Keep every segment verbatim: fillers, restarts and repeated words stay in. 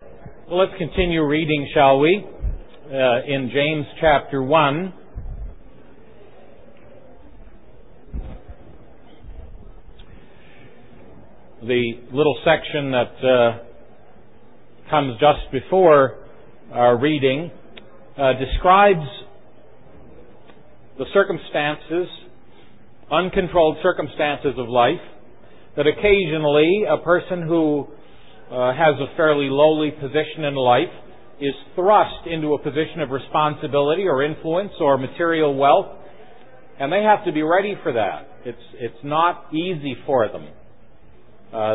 Well, let's continue reading, shall we, uh, in James chapter one. The little section that uh, comes just before our reading uh, describes the circumstances, uncontrolled circumstances of life, that occasionally a person who uh, has a fairly lowly position in life is thrust into a position of responsibility or influence or material wealth, and they have to be ready for that. It's it's not easy for them. Uh,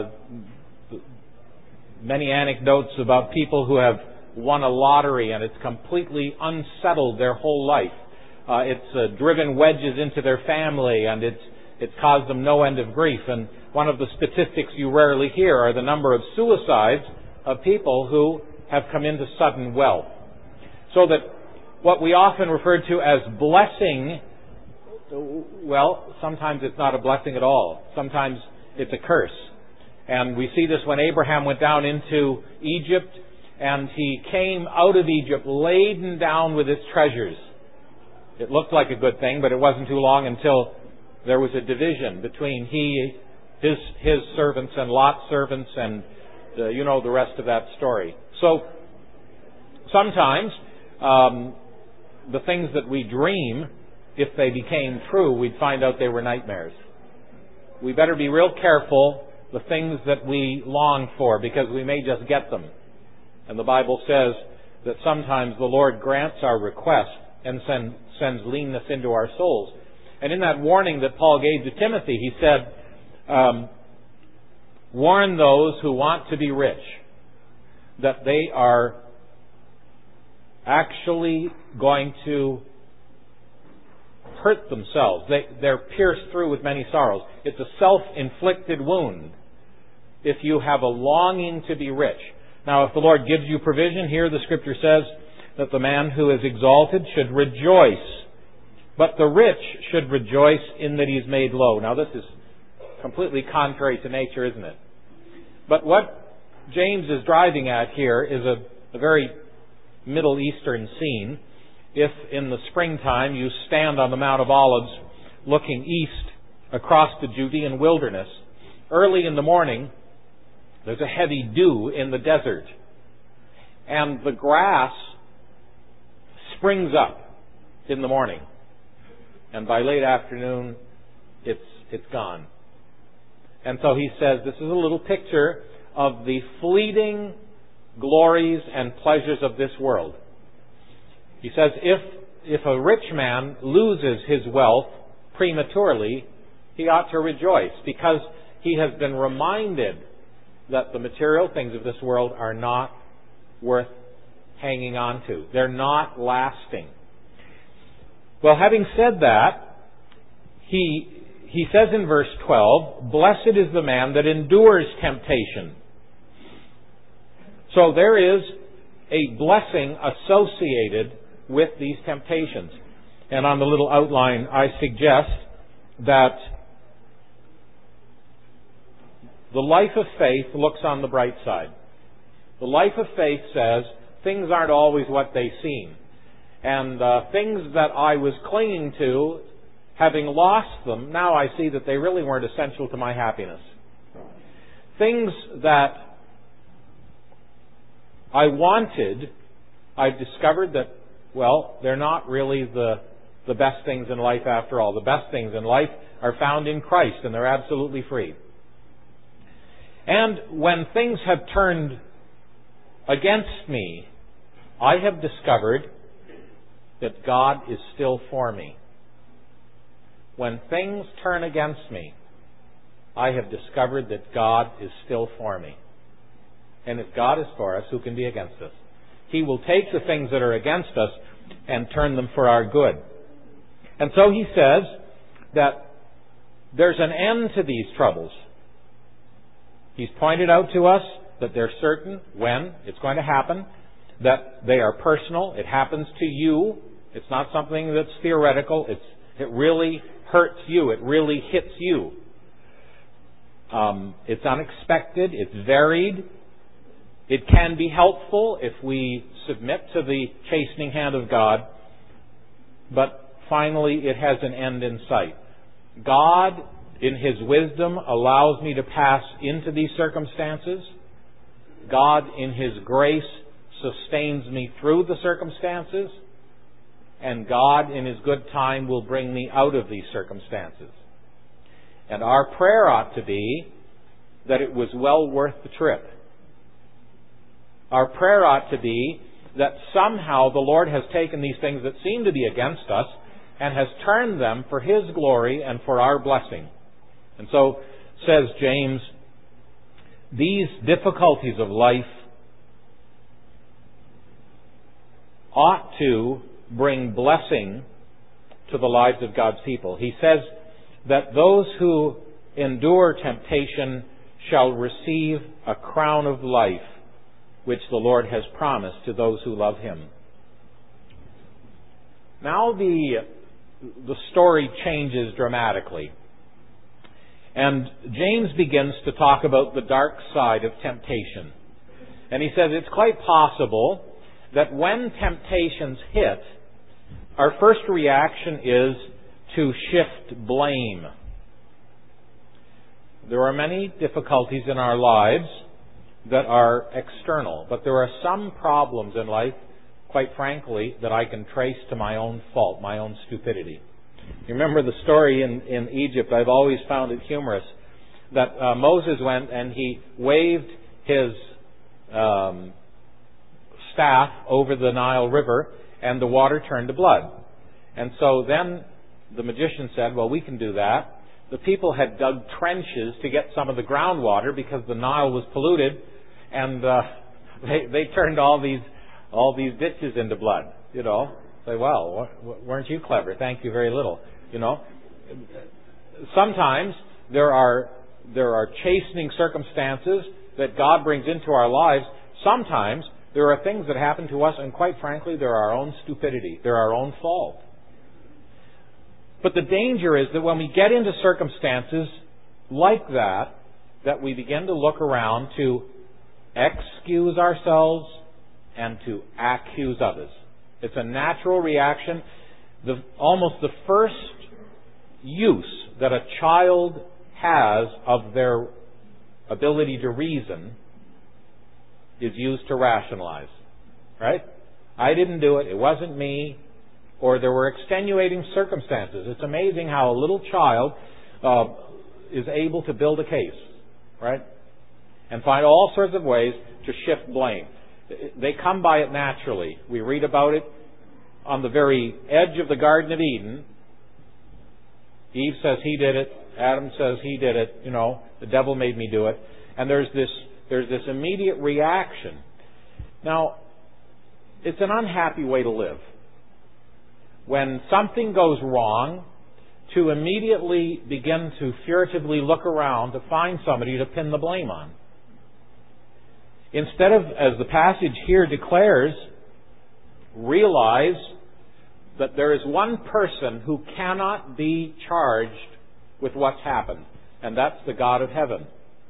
many anecdotes about people who have won a lottery and it's completely unsettled their whole life. Uh, it's uh, driven wedges into their family, and it's it's caused them no end of grief. And one of the statistics you rarely hear are the number of suicides of people who have come into sudden wealth. So that what we often refer to as blessing, well, sometimes it's not a blessing at all. Sometimes it's a curse. And we see this when Abraham went down into Egypt, and he came out of Egypt laden down with his treasures. It looked like a good thing, but it wasn't too long until there was a division between he, his, his servants and Lot's servants, and uh, you know the rest of that story. So sometimes um, the things that we dream, if they became true, we'd find out they were nightmares. We better be real careful the things that we long for, because we may just get them. And the Bible says that sometimes the Lord grants our request and send, sends leanness into our souls. And in that warning that Paul gave to Timothy, he said, um, warn those who want to be rich that they are actually going to hurt themselves. They, they're pierced through with many sorrows. It's a self-inflicted wound if you have a longing to be rich. Now, if the Lord gives you provision, here the Scripture says that the man who is exalted should rejoice, but the rich should rejoice in that he is made low. Now, this is completely contrary to nature, isn't it? But what James is driving at here is a, a very Middle Eastern scene. If in the springtime you stand on the Mount of Olives looking east across the Judean wilderness, early in the morning there's a heavy dew in the desert, and the grass springs up in the morning, and by late afternoon it's it's gone. And so he says this is a little picture of the fleeting glories and pleasures of this world. He says if if a rich man loses his wealth prematurely, he ought to rejoice, because he has been reminded that the material things of this world are not worth hanging on to. They're not lasting. Well, having said that, he he says in verse twelve, blessed is the man that endures temptation. So there is a blessing associated with these temptations. And on the little outline, I suggest that the life of faith looks on the bright side. The life of faith says things aren't always what they seem. And uh, things that I was clinging to, having lost them, now I see that they really weren't essential to my happiness. Things that I wanted, I've discovered that, well, they're not really the, the best things in life after all. The best things in life are found in Christ, and they're absolutely free. And when things have turned against me, I have discovered that God is still for me. When things turn against me, I have discovered that God is still for me. And if God is for us, who can be against us? He will take the things that are against us and turn them for our good. And so he says that there's an end to these troubles. He's pointed out to us that they're certain when it's going to happen, that they are personal. It happens to you. It's not something that's theoretical. It's it really hurts you. It really hits you. Um, it's unexpected. It's varied. It can be helpful if we submit to the chastening hand of God, but finally it has an end in sight. God, in His wisdom, allows me to pass into these circumstances. God, in His grace, sustains me through the circumstances. And God, in His good time, will bring me out of these circumstances. And our prayer ought to be that it was well worth the trip. Our prayer ought to be that somehow the Lord has taken these things that seem to be against us and has turned them for His glory and for our blessing. And so, says James, these difficulties of life ought to bring blessing to the lives of God's people. He says that those who endure temptation shall receive a crown of life, which the Lord has promised to those who love Him. Now the, the story changes dramatically. And James begins to talk about the dark side of temptation. And he says it's quite possible that when temptations hit, our first reaction is to shift blame. There are many difficulties in our lives that are external, but there are some problems in life, quite frankly, that I can trace to my own fault, my own stupidity. You remember the story in, in Egypt? I've always found it humorous that uh, Moses went and he waved his um, staff over the Nile River and the water turned to blood. And so then the magician said, well, we can do that. The people had dug trenches to get some of the groundwater because the Nile was polluted, and uh, they, they turned all these all these ditches into blood. You know, say, well, weren't you clever? Thank you very little. You know, sometimes there are there are chastening circumstances that God brings into our lives. Sometimes there are things that happen to us, and quite frankly, they're our own stupidity. They're our own fault. But the danger is that when we get into circumstances like that, that we begin to look around to excuse ourselves and to accuse others. It's a natural reaction. The, almost the first use that a child has of their ability to reason is used to rationalize. Right? I didn't do it. It wasn't me. Or there were extenuating circumstances. It's amazing how a little child uh, is able to build a case, right? And find all sorts of ways to shift blame. They come by it naturally. We read about it on the very edge of the Garden of Eden. Eve says he did it. Adam says he did it. You know, the devil made me do it. And there's this there's this immediate reaction. Now, it's an unhappy way to live. When something goes wrong, to immediately begin to furtively look around to find somebody to pin the blame on. Instead of, as the passage here declares, realize that there is one person who cannot be charged with what's happened, and that's the God of heaven.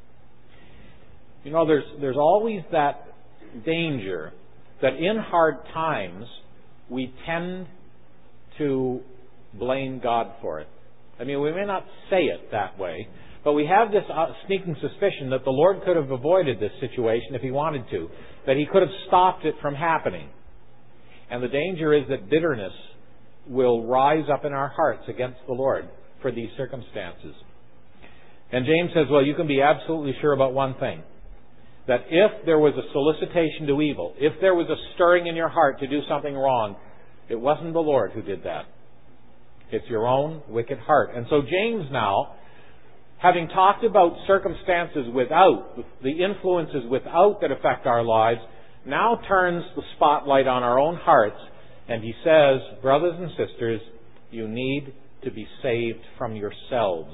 You know, there's there's always that danger that in hard times we tend to blame God for it. I mean, we may not say it that way, but we have this uh, sneaking suspicion that the Lord could have avoided this situation if He wanted to, that He could have stopped it from happening. And the danger is that bitterness will rise up in our hearts against the Lord for these circumstances. And James says, well, you can be absolutely sure about one thing, that if there was a solicitation to evil, if there was a stirring in your heart to do something wrong, it wasn't the Lord who did that. It's your own wicked heart. And so James now, having talked about circumstances without, the influences without that affect our lives, now turns the spotlight on our own hearts, and he says, brothers and sisters, you need to be saved from yourselves.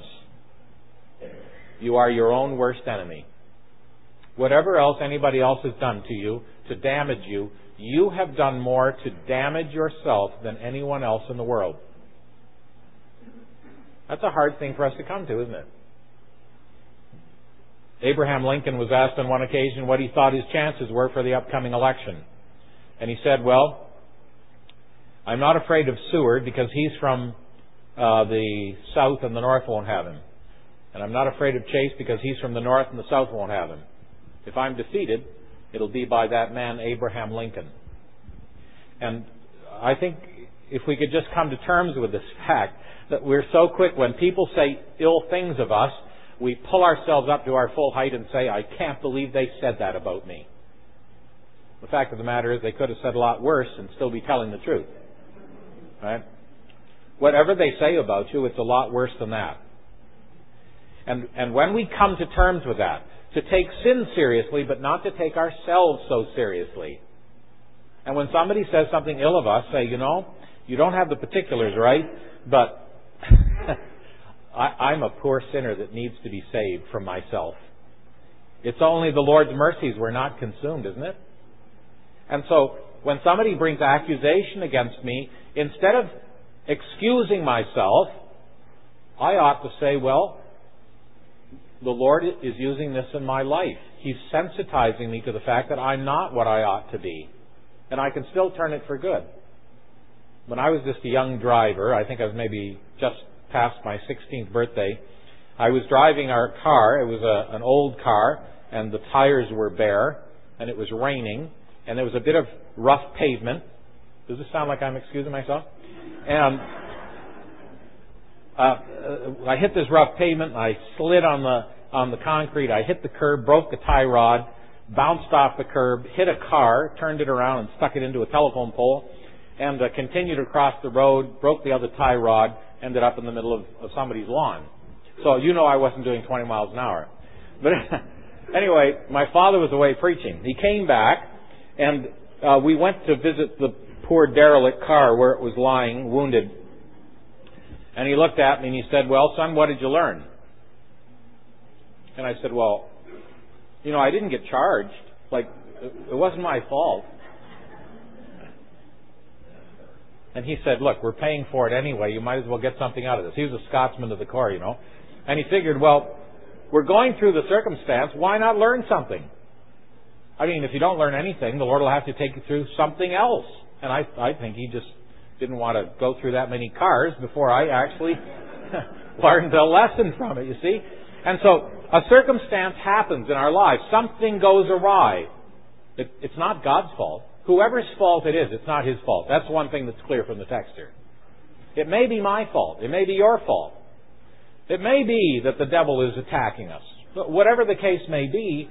You are your own worst enemy. Whatever else anybody else has done to you to damage you, you have done more to damage yourself than anyone else in the world. That's a hard thing for us to come to, isn't it? Abraham Lincoln was asked on one occasion what he thought his chances were for the upcoming election. And he said, well, I'm not afraid of Seward because he's from uh, the South and the North won't have him. And I'm not afraid of Chase because he's from the North and the South won't have him. If I'm defeated, it'll be by that man, Abraham Lincoln. And I think if we could just come to terms with this fact that we're so quick when people say ill things of us, we pull ourselves up to our full height and say, I can't believe they said that about me. The fact of the matter is they could have said a lot worse and still be telling the truth. Right? Whatever they say about you, it's a lot worse than that. And and when we come to terms with that, to take sin seriously, but not to take ourselves so seriously. And when somebody says something ill of us, say, you know, you don't have the particulars right, but I, I'm a poor sinner that needs to be saved from myself. It's only the Lord's mercies we're not consumed, isn't it? And so when somebody brings accusation against me, instead of excusing myself, I ought to say, well, the Lord is using this in my life. He's sensitizing me to the fact that I'm not what I ought to be. And I can still turn it for good. When I was just a young driver, I think I was maybe just past my sixteenth birthday, I was driving our car. It was a, an old car, and the tires were bare, and it was raining, and there was a bit of rough pavement. Does this sound like I'm excusing myself? And uh, I hit this rough pavement, and I slid on the on the concrete. I hit the curb, broke the tie rod, bounced off the curb, hit a car, turned it around and stuck it into a telephone pole, and uh, continued across the road, broke the other tie rod, ended up in the middle of, of somebody's lawn. So you know I wasn't doing twenty miles an hour. But anyway, my father was away preaching. He came back, and uh, we went to visit the poor derelict car where it was lying, wounded. And he looked at me and he said, well, son, what did you learn? And I said, well, you know, I didn't get charged. Like, it wasn't my fault. And he said, look, we're paying for it anyway. You might as well get something out of this. He was a Scotsman to the core, you know. And he figured, well, we're going through the circumstance. Why not learn something? I mean, if you don't learn anything, the Lord will have to take you through something else. And I, I think he just didn't want to go through that many cars before I actually learned a lesson from it, you see. And so a circumstance happens in our lives. Something goes awry. It, it's not God's fault. Whoever's fault it is, it's not his fault. That's one thing that's clear from the text here. It may be my fault. It may be your fault. It may be that the devil is attacking us. But whatever the case may be,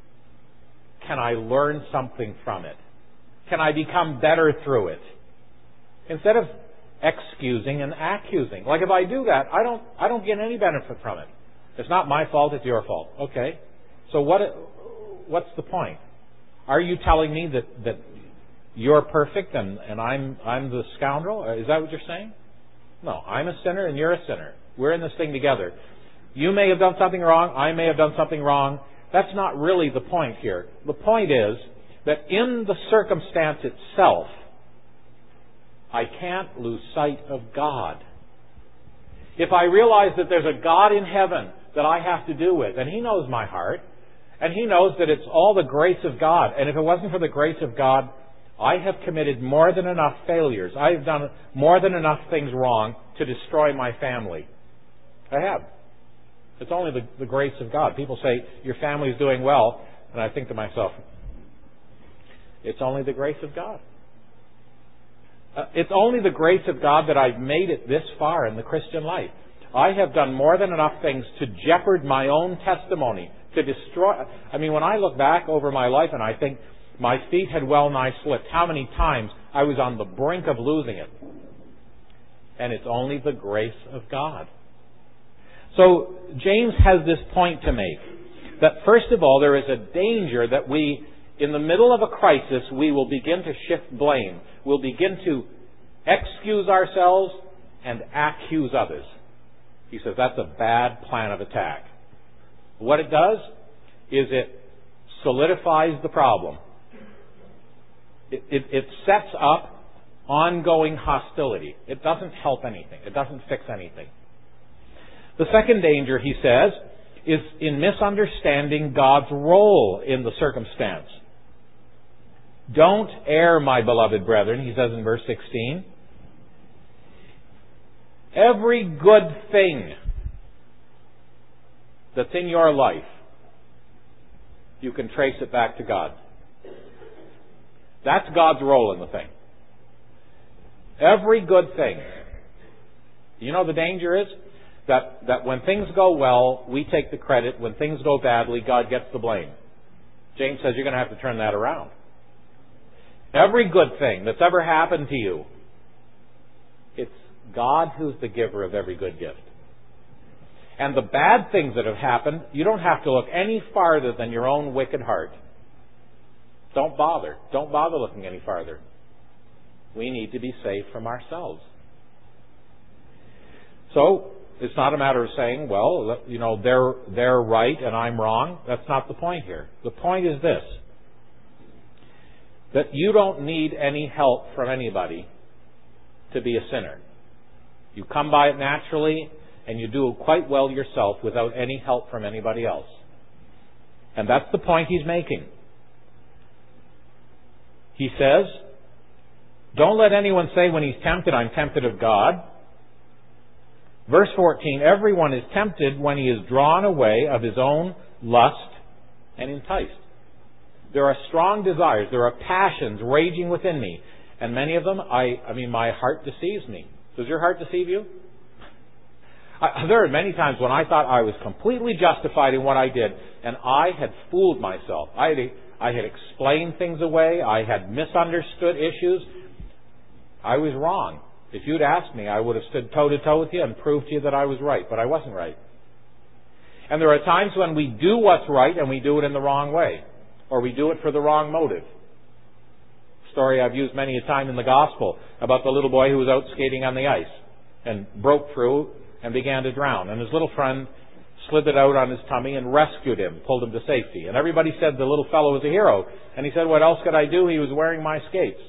can I learn something from it? Can I become better through it? Instead of excusing and accusing. Like if I do that, I don't I don't get any benefit from it. It's not my fault, it's your fault. Okay. So what what's the point? Are you telling me that, that you're perfect and, and I'm I'm the scoundrel? Is that what you're saying? No, I'm a sinner and you're a sinner. We're in this thing together. You may have done something wrong, I may have done something wrong. That's not really the point here. The point is that in the circumstance itself, I can't lose sight of God. If I realize that there's a God in heaven that I have to do with, and He knows my heart, and He knows that it's all the grace of God, and if it wasn't for the grace of God, I have committed more than enough failures. I have done more than enough things wrong to destroy my family. I have. It's only the, the grace of God. People say, your family's doing well, and I think to myself, it's only the grace of God. Uh, it's only the grace of God that I've made it this far in the Christian life. I have done more than enough things to jeopard my own testimony, to destroy. I mean, when I look back over my life and I think my feet had well nigh slipped, how many times I was on the brink of losing it. And it's only the grace of God. So James has this point to make, that first of all, there is a danger that we, in the middle of a crisis, we will begin to shift blame. We'll begin to excuse ourselves and accuse others. He says that's a bad plan of attack. What it does is it solidifies the problem. It, it, it sets up ongoing hostility. It doesn't help anything. It doesn't fix anything. The second danger, he says, is in misunderstanding God's role in the circumstance. Don't err, my beloved brethren, he says in verse sixteen. Every good thing that's in your life, you can trace it back to God. That's God's role in the thing. Every good thing. You know the danger is that, that when things go well, we take the credit. When things go badly, God gets the blame. James says you're going to have to turn that around. Every good thing that's ever happened to you, it's God who's the giver of every good gift. And the bad things that have happened, you don't have to look any farther than your own wicked heart. Don't bother. Don't bother looking any farther. We need to be safe from ourselves. So, it's not a matter of saying, well, you know, they're, they're right and I'm wrong. That's not the point here. The point is this, that you don't need any help from anybody to be a sinner. You come by it naturally, and you do it quite well yourself without any help from anybody else. And that's the point he's making. He says, don't let anyone say when he's tempted, I'm tempted of God. Verse fourteen, everyone is tempted when he is drawn away of his own lust and enticed. There are strong desires, there are passions raging within me. And many of them, I, I mean, my heart deceives me. Does your heart deceive you? I, there are many times when I thought I was completely justified in what I did, and I had fooled myself. I had, I had explained things away. I had misunderstood issues. I was wrong. If you'd asked me, I would have stood toe-to-toe with you and proved to you that I was right, but I wasn't right. And there are times when we do what's right and we do it in the wrong way, or we do it for the wrong motive. Story I've used many a time in the gospel about the little boy who was out skating on the ice and broke through and began to drown. And his little friend slithered out on his tummy and rescued him, pulled him to safety. And everybody said the little fellow was a hero. And he said, what else could I do? He was wearing my skates.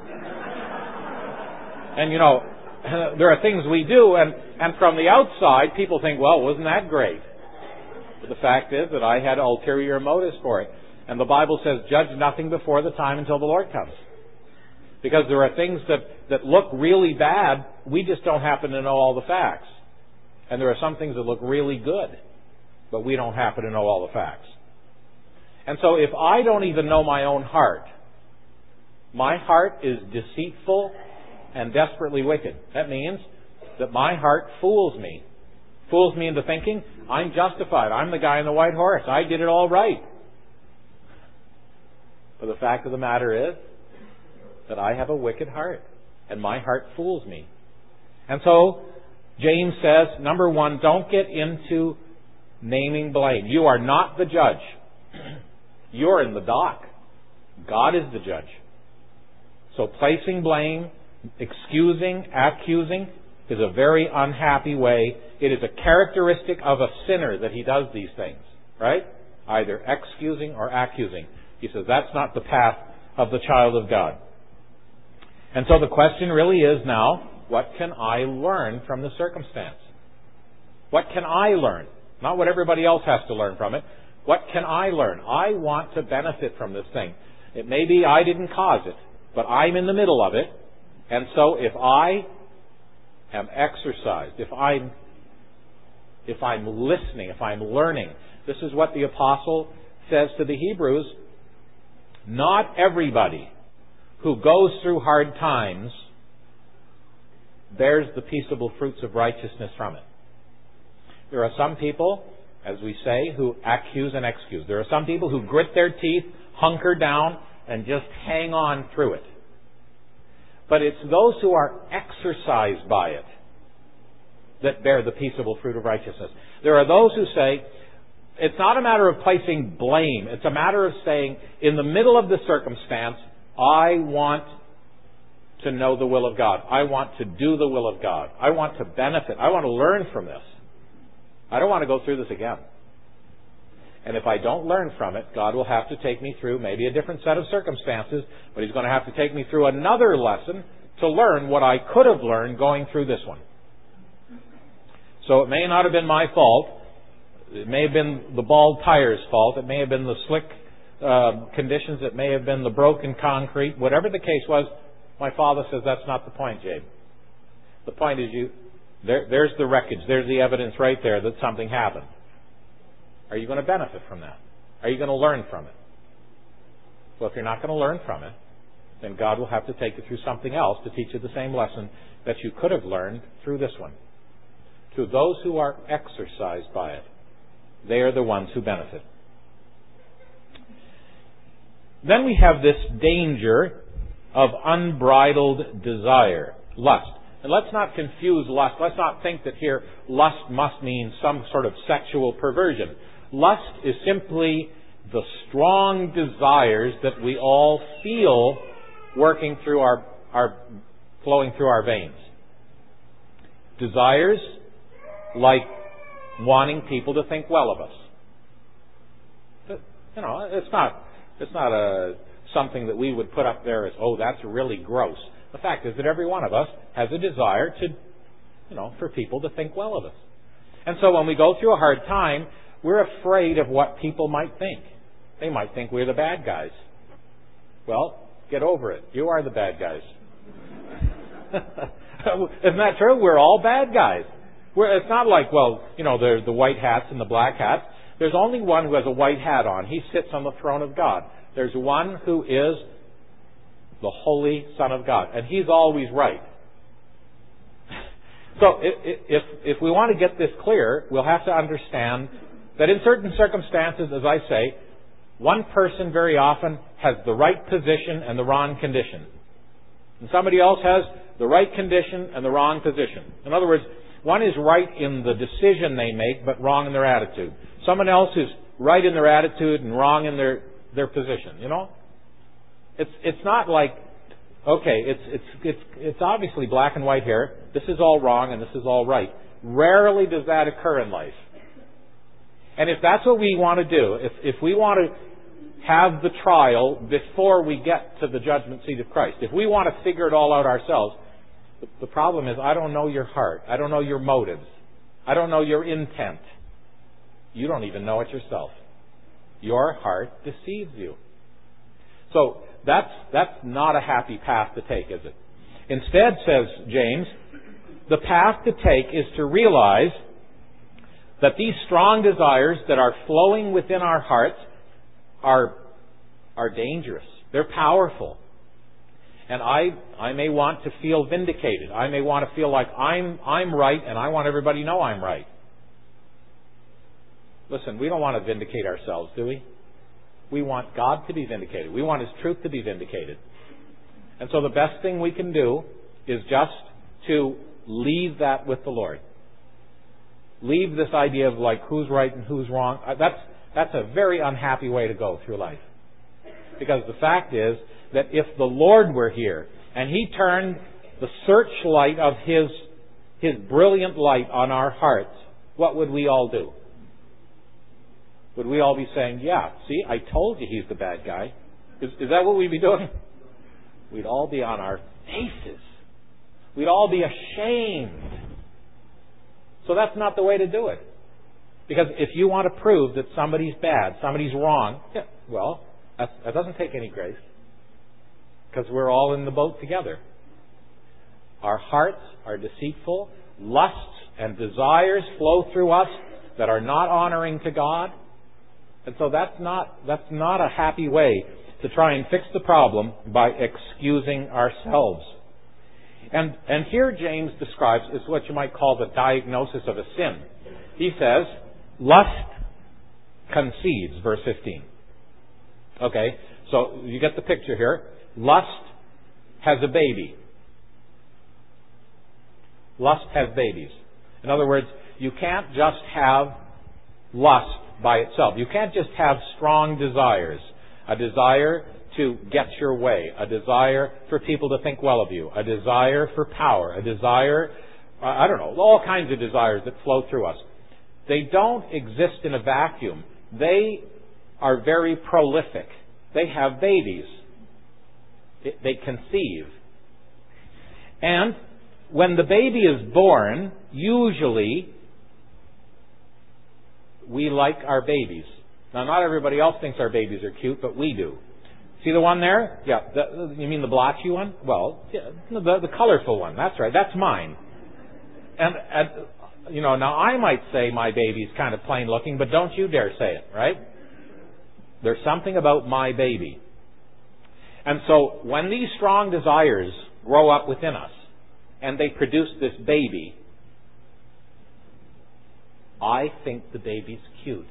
And you know, there are things we do, and, and from the outside, people think, well, wasn't that great? But the fact is that I had ulterior motives for it. And the Bible says, judge nothing before the time until the Lord comes. Because there are things that, that look really bad, we just don't happen to know all the facts. And there are some things that look really good, but we don't happen to know all the facts. And so if I don't even know my own heart, my heart is deceitful and desperately wicked. That means that my heart fools me. Fools me into thinking, I'm justified. I'm the guy on the white horse. I did it all right. But the fact of the matter is that I have a wicked heart, and my heart fools me. And so, James says, number one, don't get into naming blame. You are not the judge. You're in the dock. God is the judge. So placing blame, excusing, accusing is a very unhappy way. It is a characteristic of a sinner that he does these things, right? Either excusing or accusing. He says that's not the path of the child of God. And so the question really is now, what can I learn from the circumstance? What can I learn? Not what everybody else has to learn from it. What can I learn? I want to benefit from this thing. It may be I didn't cause it, but I'm in the middle of it. And so if I am exercised, if I'm, if I'm listening, if I'm learning, this is what the apostle says to the Hebrews, not everybody who goes through hard times bears the peaceable fruits of righteousness from it. There are some people, as we say, who accuse and excuse. There are some people who grit their teeth, hunker down, and just hang on through it. But it's those who are exercised by it that bear the peaceable fruit of righteousness. There are those who say, it's not a matter of placing blame. It's a matter of saying, in the middle of the circumstance, I want to know the will of God. I want to do the will of God. I want to benefit. I want to learn from this. I don't want to go through this again. And if I don't learn from it, God will have to take me through maybe a different set of circumstances, but He's going to have to take me through another lesson to learn what I could have learned going through this one. So it may not have been my fault It may have been the bald tire's fault. It may have been the slick uh, conditions. It may have been the broken concrete. Whatever the case was, my father says that's not the point, Jabe. The point is you. There, there's the wreckage. There's the evidence right there that something happened. Are you going to benefit from that? Are you going to learn from it? Well, if you're not going to learn from it, then God will have to take you through something else to teach you the same lesson that you could have learned through this one. To those who are exercised by it, they are the ones who benefit. Then we have this danger of unbridled desire, lust. And let's not confuse lust. Let's not think that here lust must mean some sort of sexual perversion. Lust is simply the strong desires that we all feel working through our, our flowing through our veins. Desires like wanting people to think well of us. But, you know, it's not it's not a something that we would put up there as, oh, that's really gross. The fact is that every one of us has a desire to, you know, for people to think well of us. And so when we go through a hard time, we're afraid of what people might think. They might think we're the bad guys. Well, get over it. You are the bad guys. Isn't that true? We're all bad guys. We're, it's not like, well, you know, there's the white hats and the black hats. There's only one who has a white hat on. He sits on the throne of God. There's one who is the Holy Son of God, and He's always right. So if, if we want to get this clear, we'll have to understand that in certain circumstances, as I say, one person very often has the right position and the wrong condition. And somebody else has the right condition and the wrong position. In other words, one is right in the decision they make, but wrong in their attitude. Someone else is right in their attitude and wrong in their, their position, you know? It's it's not like, okay, it's it's it's it's obviously black and white here. This is all wrong and this is all right. Rarely does that occur in life. And if that's what we want to do, if if we want to have the trial before we get to the judgment seat of Christ, if we want to figure it all out ourselves, the, the problem is I don't know your heart. I don't know your motives. I don't know your intent. You don't even know it yourself. Your heart deceives you. So that's that's not a happy path to take, is it? Instead, says James, the path to take is to realize that these strong desires that are flowing within our hearts are are dangerous. They're powerful. And I I may want to feel vindicated. I may want to feel like I'm I'm right and I want everybody to know I'm right. Listen, we don't want to vindicate ourselves, do we? We want God to be vindicated. We want His truth to be vindicated. And so the best thing we can do is just to leave that with the Lord. Leave this idea of like who's right and who's wrong. That's, that's a very unhappy way to go through life. Because the fact is that if the Lord were here and He turned the searchlight of His, His brilliant light on our hearts, what would we all do? Would we all be saying, yeah, see, I told you he's the bad guy? Is, is that what we'd be doing? We'd all be on our faces. We'd all be ashamed. So that's not the way to do it. Because if you want to prove that somebody's bad, somebody's wrong, yeah, well, that's, that doesn't take any grace. Because we're all in the boat together. Our hearts are deceitful. Lusts and desires flow through us that are not honoring to God. And so that's not that's not a happy way to try and fix the problem by excusing ourselves. And and here James describes is what you might call the diagnosis of a sin. He says, lust conceives, verse fifteen. Okay, so you get the picture here. Lust has a baby. Lust has babies. In other words, you can't just have lust by itself. You can't just have strong desires. A desire to get your way. A desire for people to think well of you. A desire for power. A desire, I don't know, all kinds of desires that flow through us. They don't exist in a vacuum. They are very prolific. They have babies. They conceive. And when the baby is born, usually we like our babies. Now, not everybody else thinks our babies are cute, but we do. See the one there? Yeah. The, you mean the blotchy one? Well, yeah, the, the colorful one. That's right. That's mine. And, and, you know, now I might say my baby's kind of plain looking, but don't you dare say it, right? There's something about my baby. And so when these strong desires grow up within us and they produce this baby, I think the baby's cute.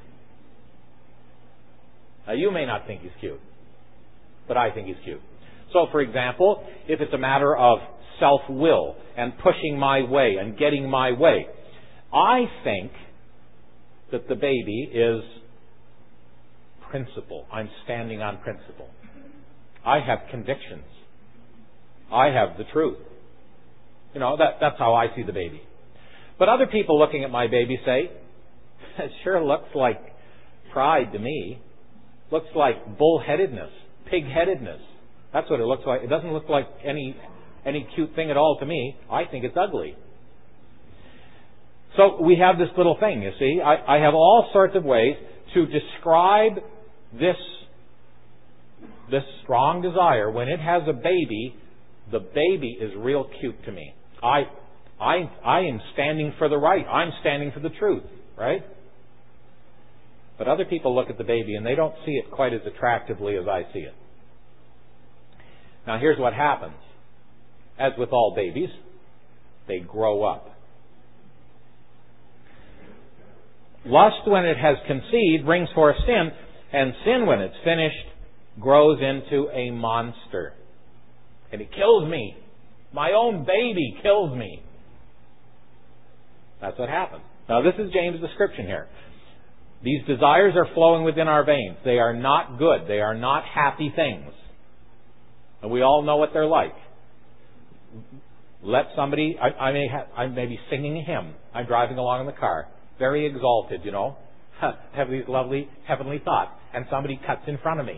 Now, you may not think he's cute, but I think he's cute. So, for example, if it's a matter of self-will and pushing my way and getting my way, I think that the baby is principle. I'm standing on principle. I have convictions. I have the truth. You know, that, that's how I see the baby. But other people looking at my baby say, it sure looks like pride to me. Looks like bullheadedness, pig-headedness. That's what it looks like. It doesn't look like any any cute thing at all to me. I think it's ugly. So we have this little thing, you see. I, I have all sorts of ways to describe this, this strong desire. When it has a baby, the baby is real cute to me. I, I, I am standing for the right. I'm standing for the truth, right? But other people look at the baby and they don't see it quite as attractively as I see it. Now here's what happens. As with all babies, they grow up. Lust, when it has conceived, brings forth sin, and sin, when it's finished, grows into a monster. And it kills me. My own baby kills me. That's what happens. Now this is James' description here. These desires are flowing within our veins. They are not good. They are not happy things. And we all know what they're like. Let somebody, I, I may ha, I may be singing a hymn. I'm driving along in the car, very exalted, you know, have these lovely heavenly thoughts, and somebody cuts in front of me.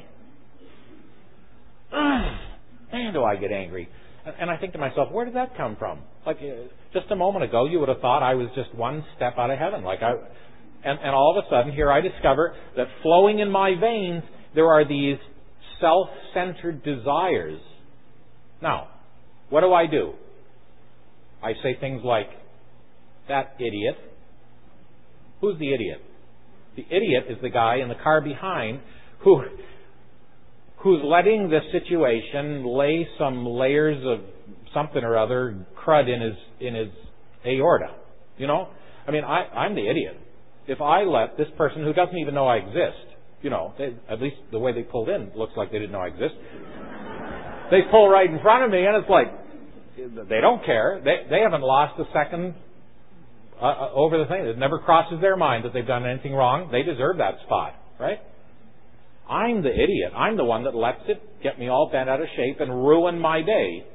Man, do I get angry. And I think to myself, where did that come from? Like, uh, just a moment ago, you would have thought I was just one step out of heaven. Like I, and, and all of a sudden, here I discover that flowing in my veins, there are these self-centered desires. Now, what do I do? I say things like, that idiot. Who's the idiot? The idiot is the guy in the car behind who who's letting this situation lay some layers of something or other crud in his in his aorta. You know? I mean, I, I'm the idiot. If I let this person who doesn't even know I exist, you know, they, at least the way they pulled in looks like they didn't know I exist. They pull right in front of me, and it's like, they don't care. They they haven't lost a second uh, over the thing. It never crosses their mind that they've done anything wrong. They deserve that spot, right? I'm the idiot. I'm the one that lets it get me all bent out of shape and ruin my day.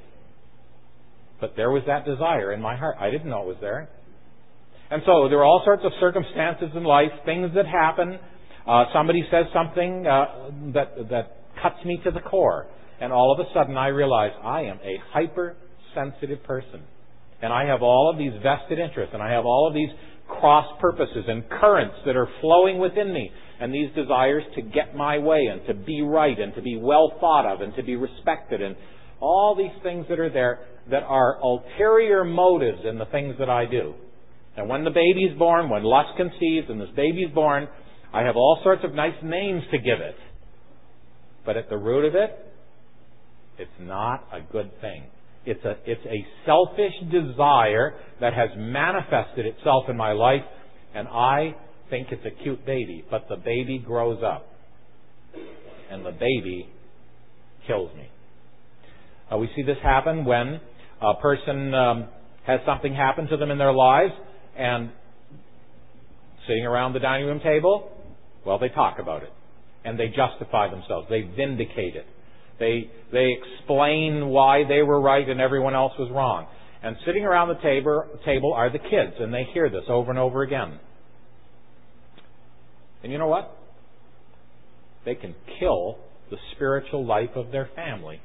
But there was that desire in my heart. I didn't know it was there. And so there are all sorts of circumstances in life, things that happen. Uh, somebody says something uh, that that cuts me to the core. And all of a sudden I realize I am a hypersensitive person. And I have all of these vested interests, and I have all of these cross purposes and currents that are flowing within me, and these desires to get my way and to be right and to be well thought of and to be respected, and all these things that are there that are ulterior motives in the things that I do. And when the baby's born, when lust conceives and this baby's born, I have all sorts of nice names to give it. But at the root of it, it's not a good thing. It's a, it's a selfish desire that has manifested itself in my life, and I think it's a cute baby, but the baby grows up, and the baby kills me. Uh, we see this happen when a person um, has something happen to them in their lives, and sitting around the dining room table, well, they talk about it, and they justify themselves. They vindicate it. They they explain why they were right and everyone else was wrong. And sitting around the table, table are the kids, and they hear this over and over again. And you know what? They can kill the spiritual life of their family.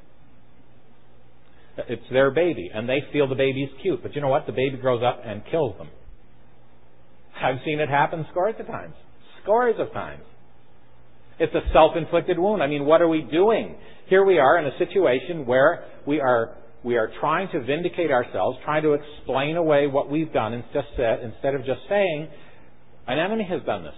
It's their baby, and they feel the baby's cute. But you know what? The baby grows up and kills them. I've seen it happen scores of times. scores of times. It's a self-inflicted wound. I mean, what are we doing? Here we are in a situation where we are we are trying to vindicate ourselves, trying to explain away what we've done instead, instead of just saying, an enemy has done this.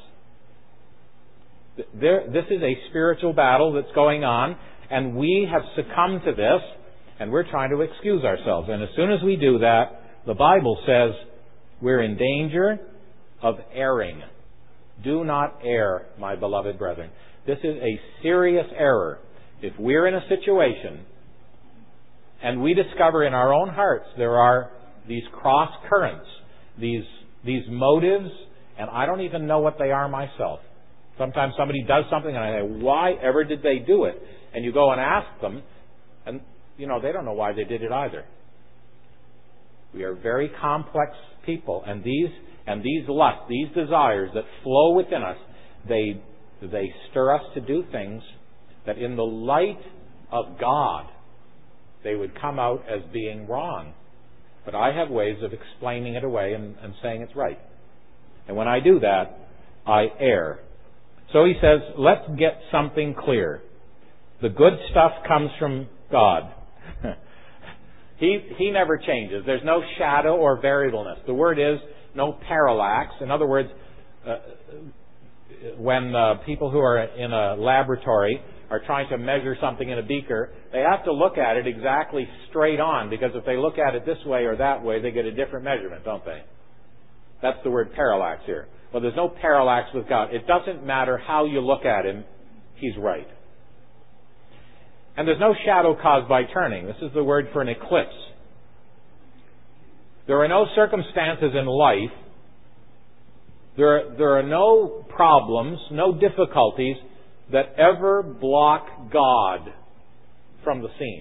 There, this is a spiritual battle that's going on, and we have succumbed to this, and we're trying to excuse ourselves. And as soon as we do that, the Bible says we're in danger of erring. Do not err, my beloved brethren. This is a serious error. If we're in a situation and we discover in our own hearts there are these cross currents, these, these motives, and I don't even know what they are myself. Sometimes somebody does something and I say, why ever did they do it? And you go and ask them, and you know, they don't know why they did it either. We are very complex people, and these and these lusts, these desires that flow within us, they they stir us to do things that in the light of God they would come out as being wrong. But I have ways of explaining it away and, and saying it's right. And when I do that, I err. So he says, let's get something clear. The good stuff comes from God. he He never changes. There's no shadow or variableness. The word is no parallax. In other words, uh, when uh, people who are in a laboratory are trying to measure something in a beaker, they have to look at it exactly straight on, because if they look at it this way or that way, they get a different measurement, don't they? That's the word parallax here. Well, there's no parallax with God. It doesn't matter how you look at Him, He's right. And there's no shadow caused by turning. This is the word for an eclipse. There are no circumstances in life, there are, there are no problems, no difficulties that ever block God from the scene.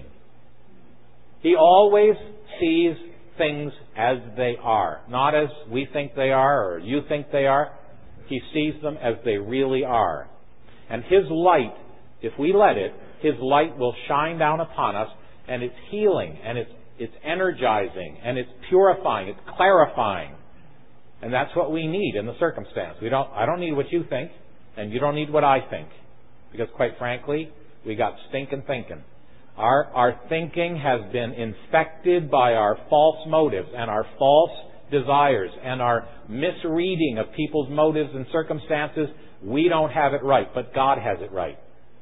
He always sees things as they are, not as we think they are or you think they are. He sees them as they really are. And His light, if we let it, His light will shine down upon us, and it's healing, and it's it's energizing, and it's purifying, it's clarifying. And that's what we need in the circumstance. We don't I don't need what you think, and you don't need what I think. Because quite frankly, we got stinking thinking. Our, our thinking has been infected by our false motives and our false desires and our misreading of people's motives and circumstances. We don't have it right, but God has it right.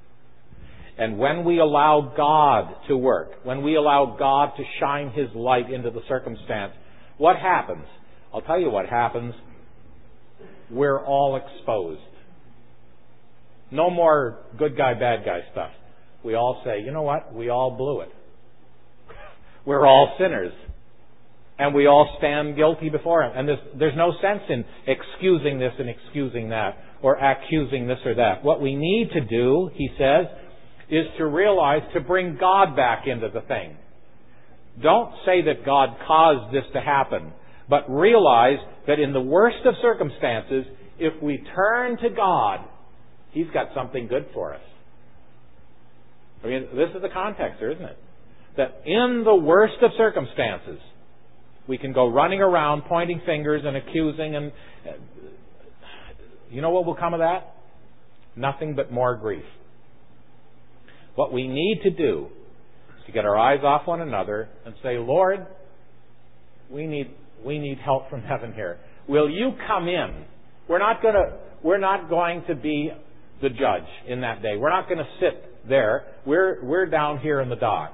And when we allow God to work, when we allow God to shine His light into the circumstance, what happens? I'll tell you what happens. We're all exposed. No more good guy, bad guy stuff. We all say, you know what? We all blew it. We're all sinners. And we all stand guilty before Him. And there's, there's no sense in excusing this and excusing that, or accusing this or that. What we need to do, he says, is to realize, to bring God back into the thing. Don't say that God caused this to happen, but realize that in the worst of circumstances, if we turn to God, He's got something good for us. I mean, this is the context here, isn't it? That in the worst of circumstances, we can go running around pointing fingers and accusing, and you know what will come of that? Nothing but more grief. What we need to do is to get our eyes off one another and say, Lord, we need we need help from heaven here. Will you come in? We're not going to we're not going to be the judge in that day. We're not going to sit there. We're we're down here in the dock.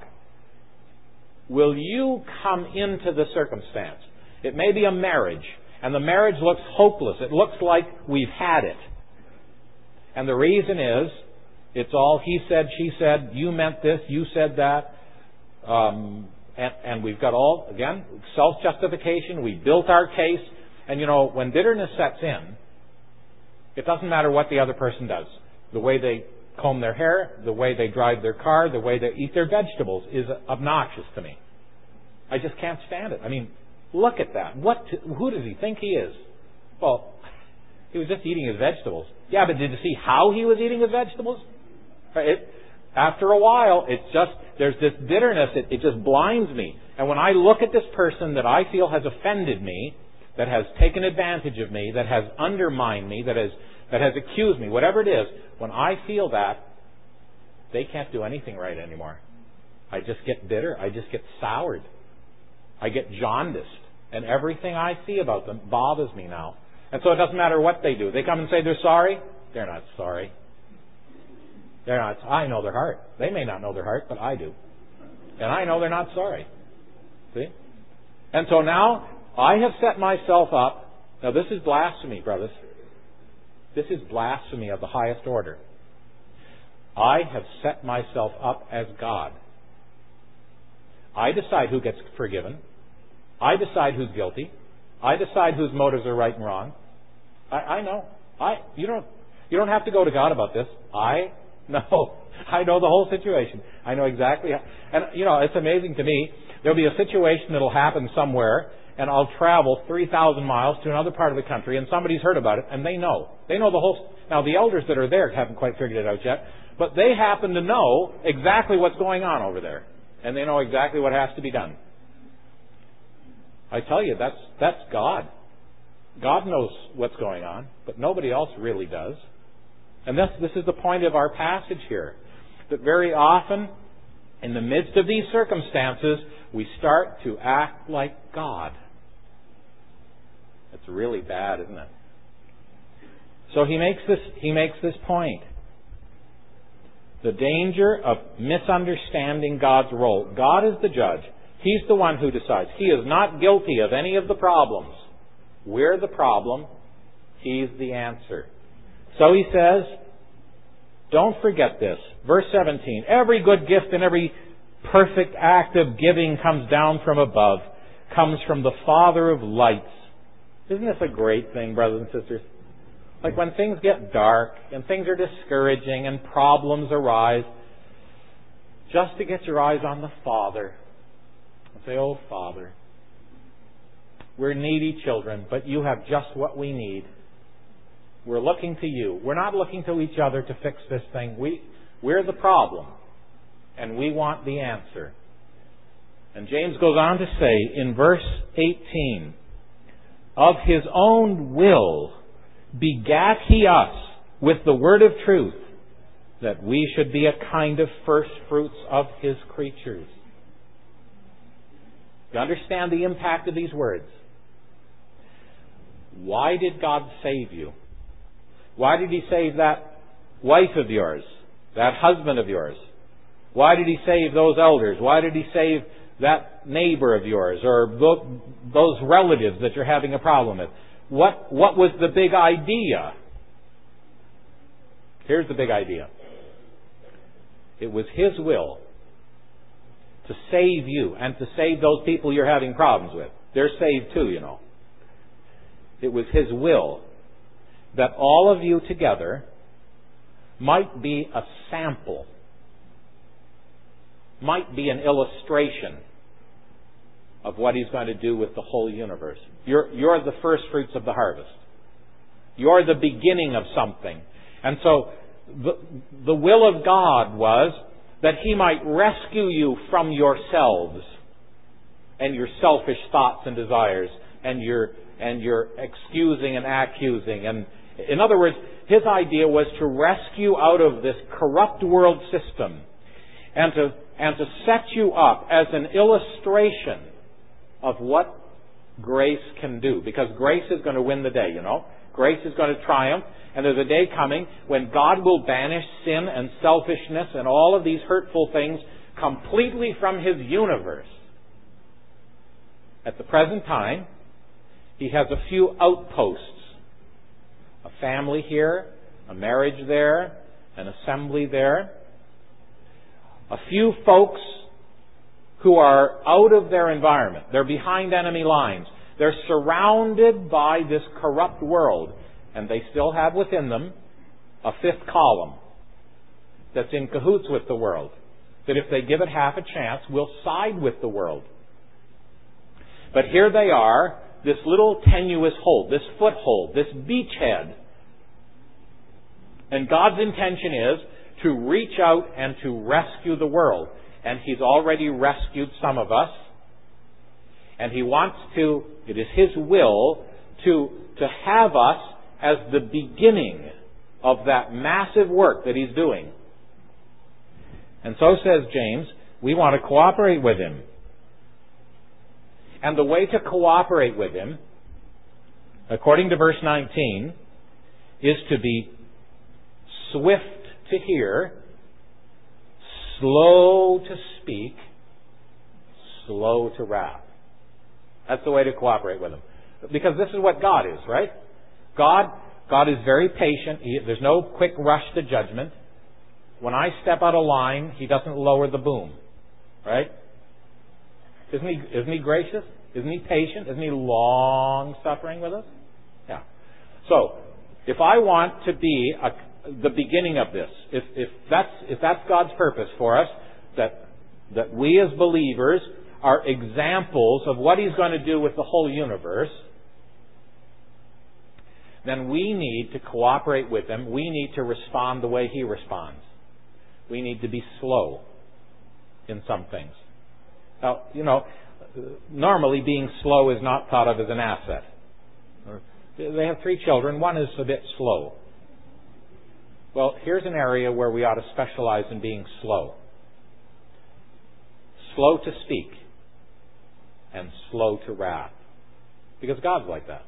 Will you come into the circumstance? It may be a marriage, and the marriage looks hopeless. It looks like we've had it. And the reason is, it's all he said, she said, you meant this, you said that. Um, and, and we've got all, again, self-justification. We built our case. And, you know, when bitterness sets in, it doesn't matter what the other person does. The way they comb their hair, the way they drive their car, the way they eat their vegetables is obnoxious to me. I just can't stand it. I mean, look at that. What? Who does he think he is? Well, he was just eating his vegetables. Yeah, but did you see how he was eating his vegetables? It, after a while, it's just, there's this bitterness, it, it just blinds me. And when I look at this person that I feel has offended me, that has taken advantage of me, that has undermined me, that has that has accused me, whatever it is, when I feel that, they can't do anything right anymore. I just get bitter. I just get soured. I get jaundiced. And everything I see about them bothers me now. And so it doesn't matter what they do. They come and say they're sorry. They're not sorry. They're not. I know their heart. They may not know their heart, but I do. And I know they're not sorry. See? And so now I have set myself up. Now this is blasphemy, brothers. This is blasphemy of the highest order. I have set myself up as God. I decide who gets forgiven. I decide who's guilty. I decide whose motives are right and wrong. I, I know. I you don't you don't have to go to God about this. I know. I know the whole situation. I know exactly how, and you know, it's amazing to me. There'll be a situation that'll happen somewhere, and I'll travel three thousand miles to another part of the country, and somebody's heard about it, and they know. They know the whole... Now, the elders that are there haven't quite figured it out yet, but they happen to know exactly what's going on over there, and they know exactly what has to be done. I tell you, that's that's God. God knows what's going on, but nobody else really does. And this, this is the point of our passage here, that very often, in the midst of these circumstances, we start to act like God. It's really bad, isn't it? So he makes this, he makes this point. The danger of misunderstanding God's role. God is the judge. He's the one who decides. He is not guilty of any of the problems. We're the problem. He's the answer. So he says, don't forget this. Verse seventeen, every good gift and every perfect act of giving comes down from above, comes from the Father of lights. Isn't this a great thing, brothers and sisters? Like when things get dark and things are discouraging and problems arise, just to get your eyes on the Father and say, oh, Father, we're needy children, but you have just what we need. We're looking to you. We're not looking to each other to fix this thing. We, we're the problem, and we want the answer. And James goes on to say in verse eighteen, of his own will begat he us with the word of truth, that we should be a kind of first fruits of his creatures. You understand the impact of these words? Why did God save you? Why did he save that wife of yours, that husband of yours? Why did he save those elders? Why did he save that neighbor of yours or those relatives that you're having a problem with? What, what was the big idea? Here's the big idea. It was his will to save you and to save those people you're having problems with. They're saved too, you know. It was his will that all of you together might be a sample, might be an illustration of what he's going to do with the whole universe. You're, you're the first fruits of the harvest. You're the beginning of something. And so the, the will of God was that he might rescue you from yourselves and your selfish thoughts and desires and your and your excusing and accusing. And in other words, his idea was to rescue out of this corrupt world system and to and to set you up as an illustration of what grace can do. Because grace is going to win the day, you know. Grace is going to triumph. And there's a day coming when God will banish sin and selfishness and all of these hurtful things completely from his universe. At the present time, he has a few outposts. A family here, a marriage there, an assembly there. A few folks who are out of their environment. They're behind enemy lines. They're surrounded by this corrupt world. And they still have within them a fifth column that's in cahoots with the world. That if they give it half a chance, will side with the world. But here they are, this little tenuous hold, this foothold, this beachhead. And God's intention is to reach out and to rescue the world. And he's already rescued some of us. And he wants to, it is his will, to, to have us as the beginning of that massive work that He's doing. And so says James, we want to cooperate with Him. And the way to cooperate with Him, according to verse nineteen, is to be swift to hear, slow to speak, slow to wrath. That's the way to cooperate with Him. Because this is what God is, right? God, God is very patient. He, there's no quick rush to judgment. When I step out of line, He doesn't lower the boom. Right? Isn't He, isn't He gracious? Isn't He patient? Isn't He long-suffering with us? Yeah. So, if I want to be a, the beginning of this, if, if, that's, if that's God's purpose for us, that, that we as believers are examples of what He's going to do with the whole universe, then we need to cooperate with Him. We need to respond the way He responds. We need to be slow in some things. Now, you know, normally being slow is not thought of as an asset. They have three children. One is a bit slow. Well, here's an area where we ought to specialize in being slow. Slow to speak and slow to wrath. Because God's like that.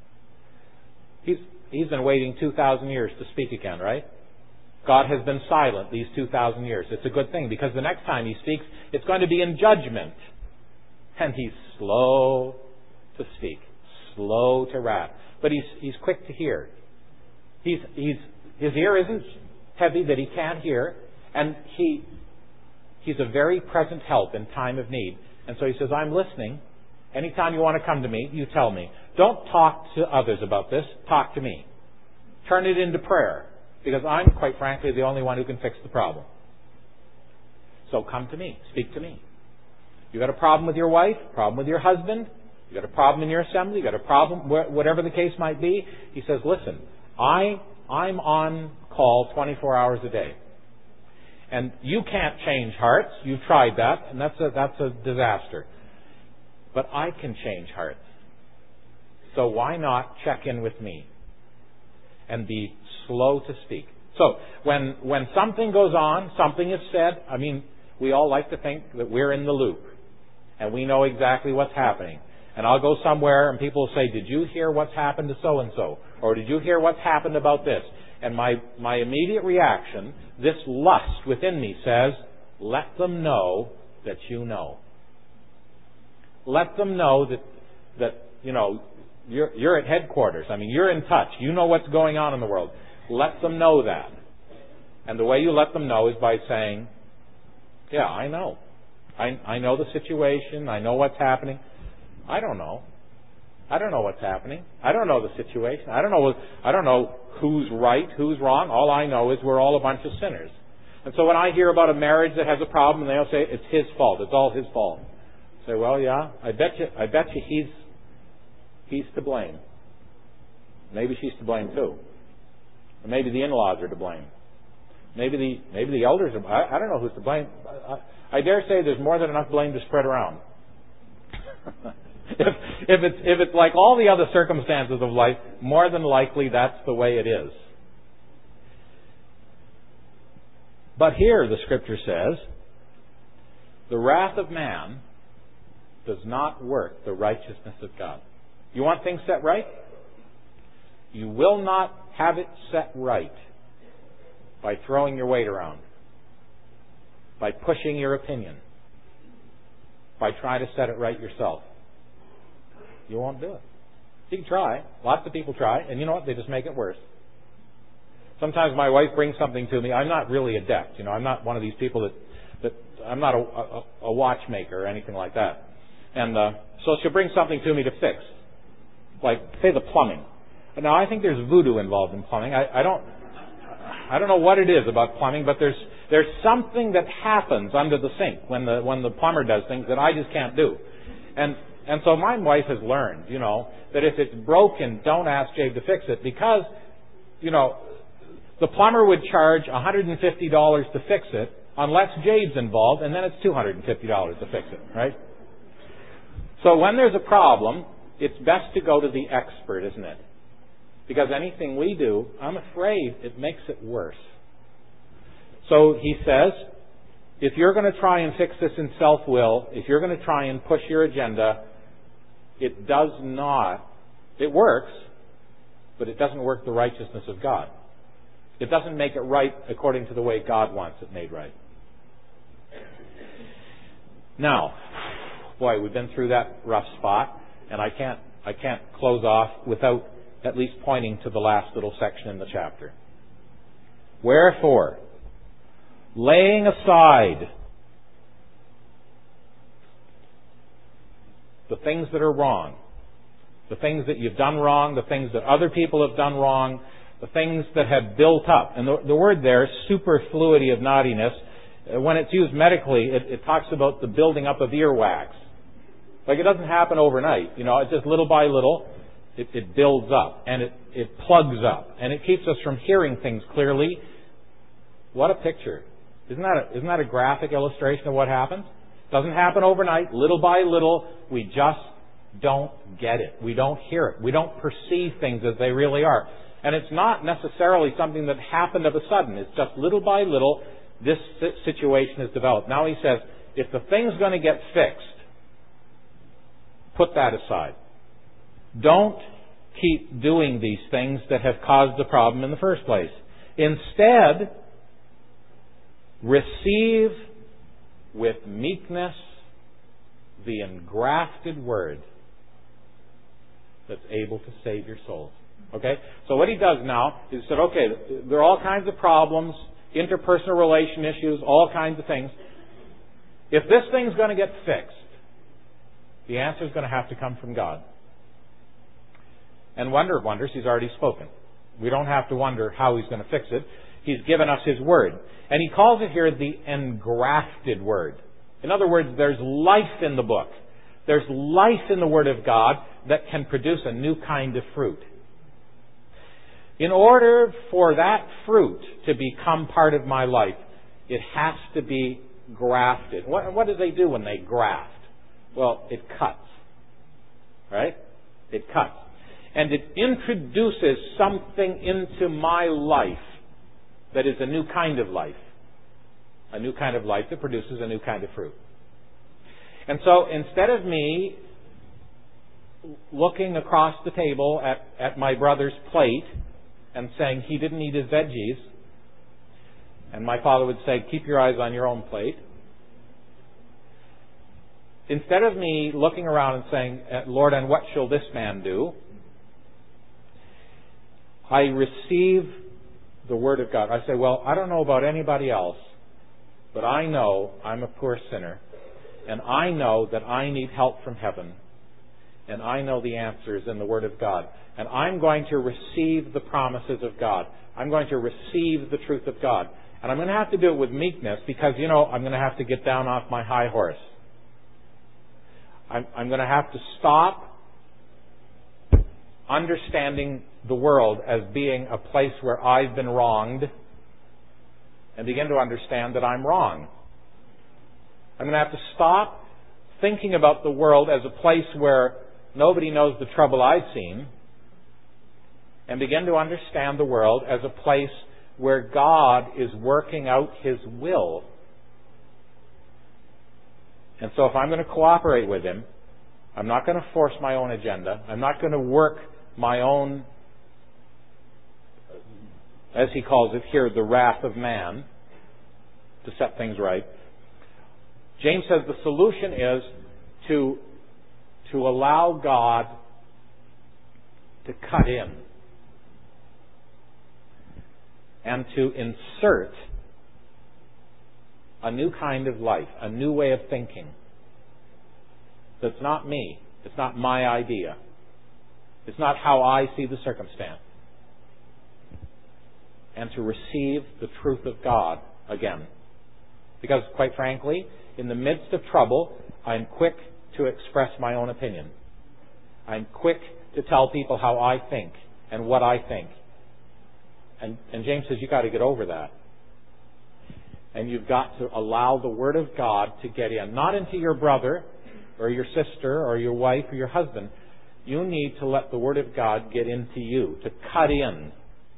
He's, he's been waiting two thousand years to speak again, right? God has been silent these two thousand years. It's a good thing because the next time He speaks, it's going to be in judgment. And He's slow to speak, slow to wrath. But He's, he's quick to hear. He's, he's, his ear isn't heavy that He can't hear. And he, He's a very present help in time of need. And so He says, I'm listening. Anytime you want to come to me, you tell me. Don't talk to others about this. Talk to me. Turn it into prayer. Because I'm, quite frankly, the only one who can fix the problem. So come to me. Speak to me. You got a problem with your wife? Problem with your husband? You got a problem in your assembly? You got a problem, whatever the case might be? He says, listen, I, I'm on call twenty-four hours a day. And you can't change hearts. You've tried that, and that's a, that's a disaster. But I can change hearts. So why not check in with me and be slow to speak? So when when something goes on, something is said, I mean, we all like to think that we're in the loop and we know exactly what's happening. And I'll go somewhere and people will say, did you hear what's happened to so-and-so? Or did you hear what's happened about this? And my, my immediate reaction, this lust within me says, let them know that you know. Let them know that, that you know, you're, you're at headquarters. I mean, you're in touch. You know what's going on in the world. Let them know that. And the way you let them know is by saying, yeah, I know. I, I know the situation. I know what's happening. I don't know. I don't know what's happening. I don't know the situation. I don't know, I don't know who's right, who's wrong. All I know is we're all a bunch of sinners. And so when I hear about a marriage that has a problem, and they'll say, it's his fault. It's all his fault. I say, well, yeah, I bet you, I bet you he's, he's to blame. Maybe she's to blame too. Or maybe the in-laws are to blame. Maybe the, maybe the elders are, I, I don't know who's to blame. I, I dare say there's more than enough blame to spread around. if, if it's, if it's like all the other circumstances of life, more than likely that's the way it is. But here the Scripture says, the wrath of man does not work the righteousness of God. You want things set right? You will not have it set right by throwing your weight around, by pushing your opinion, by trying to set it right yourself. You won't do it. You can try. Lots of people try, and you know what? They just make it worse. Sometimes my wife brings something to me. I'm not really adept. You know, I'm not one of these people that, that I'm not a, a, a watchmaker or anything like that. And uh, so she'll bring something to me to fix, like say the plumbing. Now I think there's voodoo involved in plumbing. I, I don't, I don't know what it is about plumbing, but there's there's something that happens under the sink when the when the plumber does things that I just can't do. And and so my wife has learned, you know, that if it's broken, don't ask Jabe to fix it, because, you know, the plumber would charge one hundred fifty dollars to fix it unless Jabe's involved, and then it's two hundred fifty dollars to fix it, right? So when there's a problem, it's best to go to the expert, isn't it? Because anything we do, I'm afraid it makes it worse. So he says, if you're going to try and fix this in self-will, if you're going to try and push your agenda, it does not, it works, but it doesn't work the righteousness of God. It doesn't make it right according to the way God wants it made right. Now, boy, we've been through that rough spot, and I can't, I can't close off without at least pointing to the last little section in the chapter. Wherefore, laying aside the things that are wrong, the things that you've done wrong, the things that other people have done wrong, the things that have built up. And the, the word there, superfluity of naughtiness, when it's used medically, it, it talks about the building up of earwax. Like it doesn't happen overnight. You know, it's just little by little, it, it builds up and it, it plugs up and it keeps us from hearing things clearly. What a picture. Isn't that a, isn't that a graphic illustration of what happens? Doesn't happen overnight. Little by little, we just don't get it. We don't hear it. We don't perceive things as they really are. And it's not necessarily something that happened of a sudden. It's just little by little, this situation is developed. Now he says, if the thing's going to get fixed, put that aside. Don't keep doing these things that have caused the problem in the first place. Instead, receive with meekness the engrafted word that's able to save your souls. Okay? So what he does now is he said, okay, there are all kinds of problems, interpersonal relation issues, all kinds of things. If this thing's going to get fixed, the answer is going to have to come from God. And wonder of wonders, he's already spoken. We don't have to wonder how he's going to fix it. He's given us his word. And he calls it here the engrafted word. In other words, there's life in the book. There's life in the word of God that can produce a new kind of fruit. In order for that fruit to become part of my life, it has to be grafted. What, what do they do when they graft? Well, it cuts. Right? It cuts. And it introduces something into my life that is a new kind of life. A new kind of life that produces a new kind of fruit. And so instead of me looking across the table at, at my brother's plate and saying he didn't eat his veggies, and my father would say, keep your eyes on your own plate. Instead of me looking around and saying, Lord, and what shall this man do? I receive the Word of God. I say, well, I don't know about anybody else, but I know I'm a poor sinner, and I know that I need help from heaven, and I know the answers in the Word of God. And I'm going to receive the promises of God. I'm going to receive the truth of God. And I'm going to have to do it with meekness because, you know, I'm going to have to get down off my high horse. I'm, I'm going to have to stop understanding the world as being a place where I've been wronged and begin to understand that I'm wrong. I'm going to have to stop thinking about the world as a place where nobody knows the trouble I've seen and begin to understand the world as a place where God is working out His will. And so if I'm going to cooperate with Him, I'm not going to force my own agenda. I'm not going to work my own, as he calls it here, the wrath of man to set things right. James says the solution is to, to allow God to cut in and to insert a new kind of life, a new way of thinking that's not me. It's not my idea. It's not how I see the circumstance. And to receive the truth of God again. Because, quite frankly, in the midst of trouble, I'm quick to express my own opinion. I'm quick to tell people how I think and what I think. And, and James says, you've got to get over that. And you've got to allow the Word of God to get in. Not into your brother or your sister or your wife or your husband. You need to let the Word of God get into you, to cut in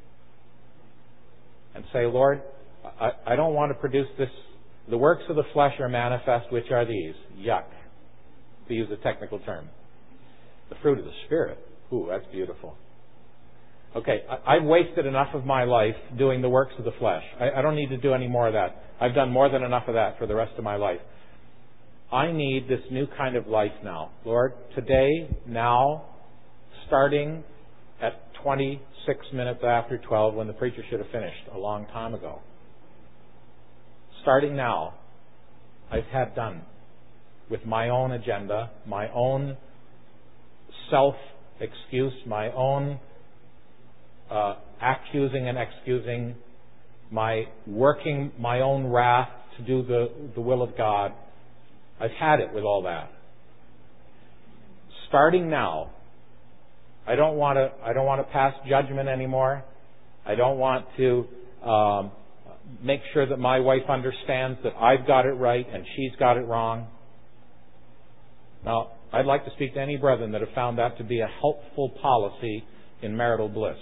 and say, Lord, I, I don't want to produce this. The works of the flesh are manifest, which are these. Yuck, to use a technical term. The fruit of the Spirit. Ooh, that's beautiful. Okay, I, I've wasted enough of my life doing the works of the flesh. I, I don't need to do any more of that. I've done more than enough of that for the rest of my life. I need this new kind of life now. Lord, today, now, starting at twenty-six minutes after twelve, when the preacher should have finished a long time ago. Starting now, I've had done with my own agenda, my own self-excuse, my own uh, accusing and excusing, my working my own wrath to do the, the will of God. I've had it with all that. Starting now, I don't want to. I don't want to pass judgment anymore. I don't want to um, make sure that my wife understands that I've got it right and she's got it wrong. Now, I'd like to speak to any brethren that have found that to be a helpful policy in marital bliss.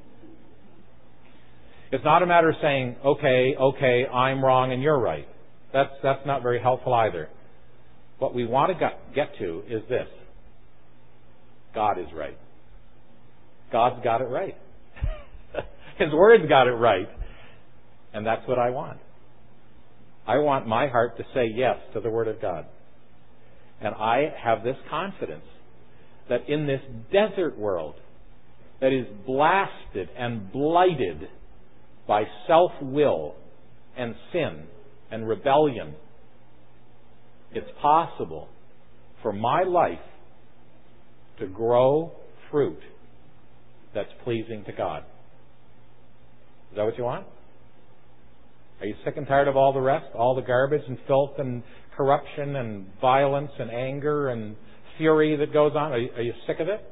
It's not a matter of saying, okay, okay, I'm wrong and you're right. That's that's not very helpful either. What we want to get to is this. God is right. God's got it right. His Word's got it right. And that's what I want. I want my heart to say yes to the Word of God. And I have this confidence that in this desert world that is blasted and blighted by self-will and sin and rebellion, it's possible for my life to grow fruit that's pleasing to God. Is that what you want? Are you sick and tired of all the rest? All the garbage and filth and corruption and violence and anger and fury that goes on? Are you, are you sick of it?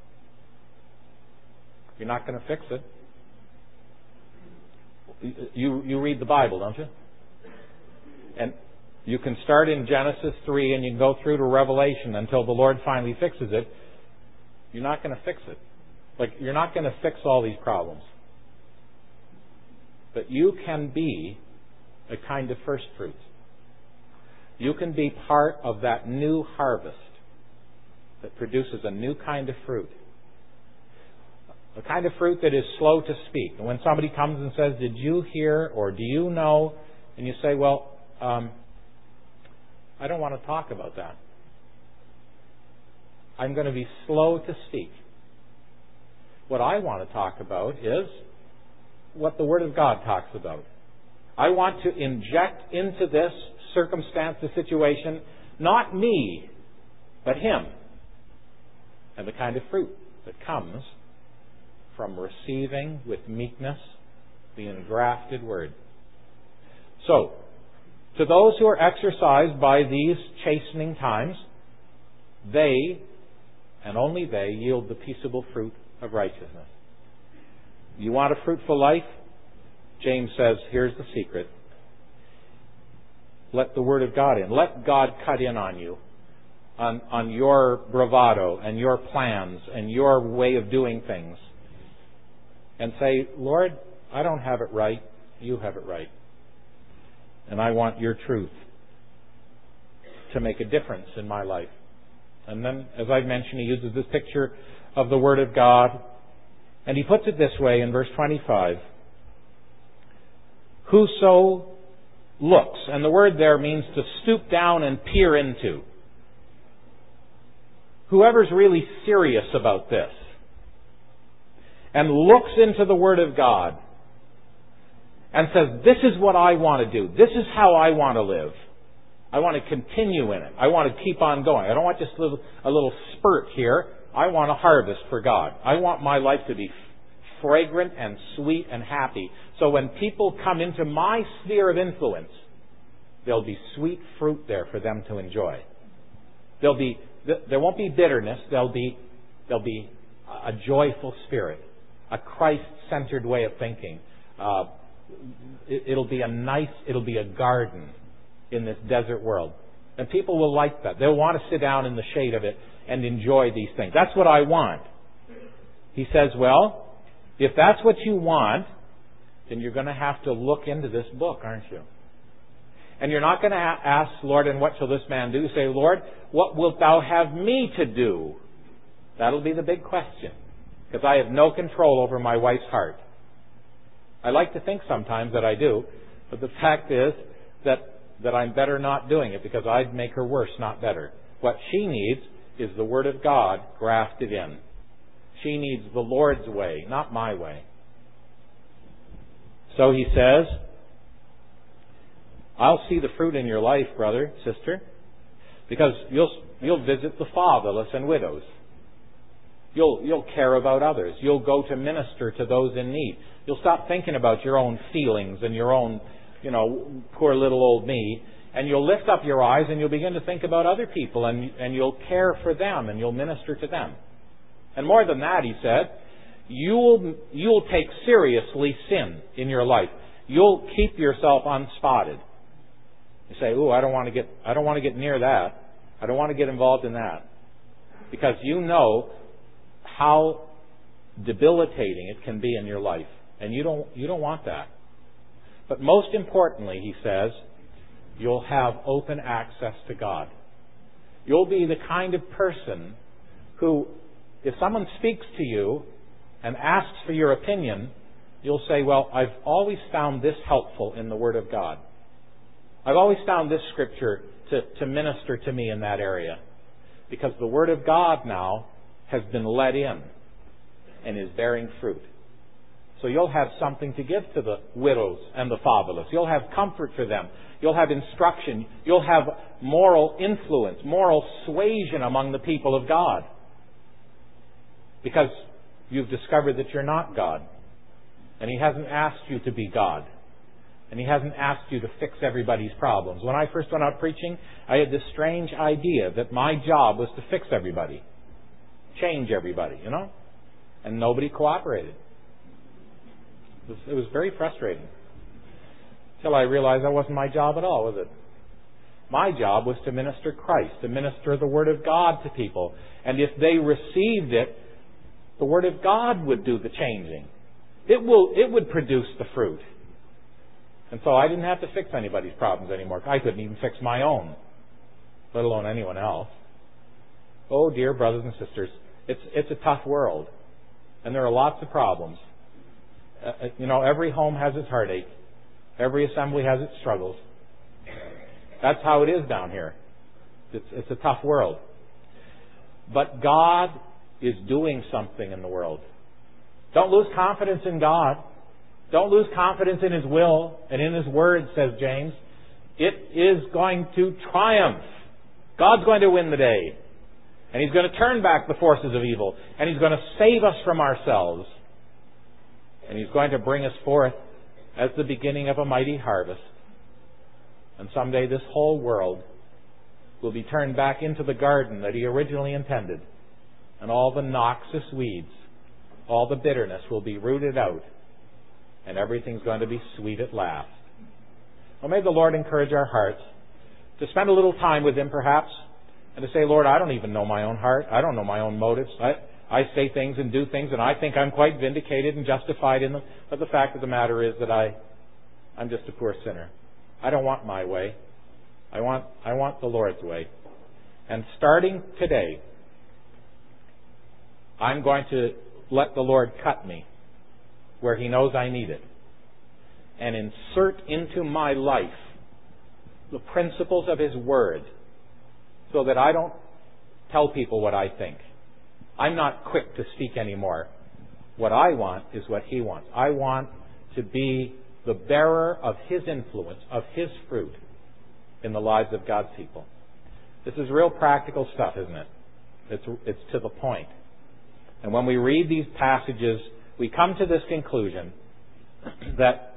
You're not going to fix it. You, you read the Bible, don't you? And you can start in Genesis three and you can go through to Revelation until the Lord finally fixes it. You're not going to fix it. Like, you're not going to fix all these problems. But you can be a kind of first fruits. You can be part of that new harvest that produces a new kind of fruit. A kind of fruit that is slow to speak. And when somebody comes and says, did you hear or do you know? And you say, well, um, I don't want to talk about that. I'm going to be slow to speak. What I want to talk about is what the Word of God talks about. I want to inject into this circumstance, the situation, not me, but Him. And the kind of fruit that comes from receiving with meekness the engrafted Word. So, to those who are exercised by these chastening times, they, and only they, yield the peaceable fruit of righteousness. You want a fruitful life? James says, here's the secret. Let the Word of God in. Let God cut in on you, on, on your bravado and your plans and your way of doing things. And say, Lord, I don't have it right. You have it right. And I want your truth to make a difference in my life. And then, as I've mentioned, he uses this picture of the Word of God. And he puts it this way in verse twenty-five. Whoso looks, and the word there means to stoop down and peer into. Whoever's really serious about this and looks into the Word of God and says, this is what I want to do. This is how I want to live. I want to continue in it. I want to keep on going. I don't want just a little, a little spurt here. I want to harvest for God. I want my life to be fragrant and sweet and happy. So when people come into my sphere of influence, there'll be sweet fruit there for them to enjoy. There'll be, there won't be bitterness. There'll be, there'll be a joyful spirit, a Christ-centered way of thinking. Uh, it, it'll be a nice, it'll be a garden in this desert world. And people will like that. They'll want to sit down in the shade of it and enjoy these things. That's what I want. He says, well, if that's what you want, then you're going to have to look into this book, aren't you? And you're not going to ask, Lord, and what shall this man do? Say, Lord, what wilt thou have me to do? That'll be the big question. Because I have no control over my wife's heart. I like to think sometimes that I do, but the fact is that, that I'm better not doing it because I'd make her worse, not better. What she needs is the Word of God grafted in. She needs the Lord's way, not my way. So he says, I'll see the fruit in your life, brother, sister, because you'll you'll visit the fatherless and widows. You'll you'll care about others. You'll go to minister to those in need. You'll stop thinking about your own feelings and your own, you know, poor little old me, and you'll lift up your eyes and you'll begin to think about other people, and and you'll care for them and you'll minister to them. And more than that, he said, you'll you'll take seriously sin in your life. You'll keep yourself unspotted. You say, "Ooh, I don't want to get I don't want to get near that. I don't want to get involved in that." Because you know how debilitating it can be in your life, and you don't you don't want that. But most importantly, he says, you'll have open access to God. You'll be the kind of person who, if someone speaks to you and asks for your opinion, you'll say, well, I've always found this helpful in the Word of God. I've always found this scripture to, to minister to me in that area. Because the Word of God now has been let in and is bearing fruit. So you'll have something to give to the widows and the fatherless. You'll have comfort for them. You'll have instruction. You'll have moral influence, moral suasion among the people of God. Because you've discovered that you're not God. And He hasn't asked you to be God. And He hasn't asked you to fix everybody's problems. When I first went out preaching, I had this strange idea that my job was to fix everybody. Change everybody, you know? And nobody cooperated. It was, it was very frustrating. Until I realized that wasn't my job at all, was it? My job was to minister Christ, to minister the Word of God to people. And if they received it, the Word of God would do the changing. It will. It would produce the fruit. And so I didn't have to fix anybody's problems anymore. I couldn't even fix my own, let alone anyone else. Oh, dear brothers and sisters, it's it's a tough world. And there are lots of problems. Uh, you know, every home has its heartache. Every assembly has its struggles. That's how it is down here. It's, it's a tough world. But God is doing something in the world. Don't lose confidence in God. Don't lose confidence in His will and in His Word, says James. It is going to triumph. God's going to win the day. And He's going to turn back the forces of evil. And He's going to save us from ourselves. And He's going to bring us forth as the beginning of a mighty harvest. And someday this whole world will be turned back into the garden that He originally intended. And all the noxious weeds, all the bitterness will be rooted out. And everything's going to be sweet at last. Well, may the Lord encourage our hearts to spend a little time with Him perhaps, and to say, Lord, I don't even know my own heart. I don't know my own motives. I, I say things and do things, and I think I'm quite vindicated and justified in them. But the fact of the matter is that I, I'm just a poor sinner. I don't want my way. I want, I want the Lord's way. And starting today, I'm going to let the Lord cut me where He knows I need it, and insert into my life the principles of His Word, so that I don't tell people what I think. I'm not quick to speak anymore. What I want is what He wants. I want to be the bearer of His influence, of His fruit in the lives of God's people. This is real practical stuff, isn't it? It's, it's to the point. And when we read these passages, we come to this conclusion that,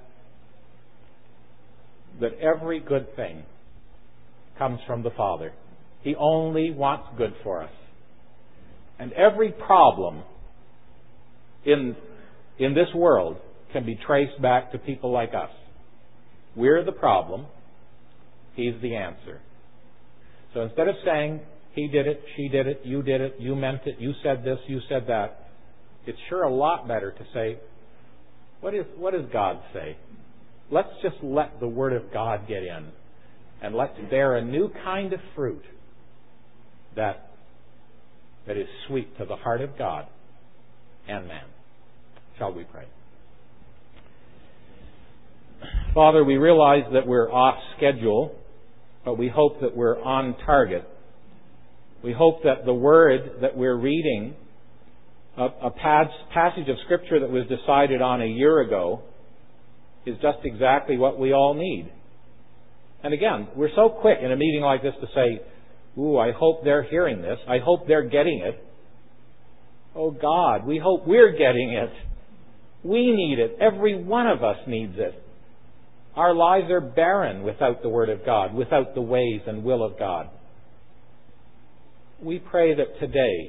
that every good thing comes from the Father. He only wants good for us. And every problem in, in this world can be traced back to people like us. We're the problem. He's the answer. So instead of saying, he did it, she did it, you did it, you meant it, you said this, you said that, it's sure a lot better to say, what is what does God say? Let's just let the Word of God get in, and let's bear a new kind of fruit that that is sweet to the heart of God and man. Shall we pray? Father, we realize that we're off schedule, but we hope that we're on target. We hope that the Word that we're reading, a, a passage of Scripture that was decided on a year ago, is just exactly what we all need. And again, we're so quick in a meeting like this to say, ooh, I hope they're hearing this. I hope they're getting it. Oh God, we hope we're getting it. We need it. Every one of us needs it. Our lives are barren without the Word of God, without the ways and will of God. We pray that today,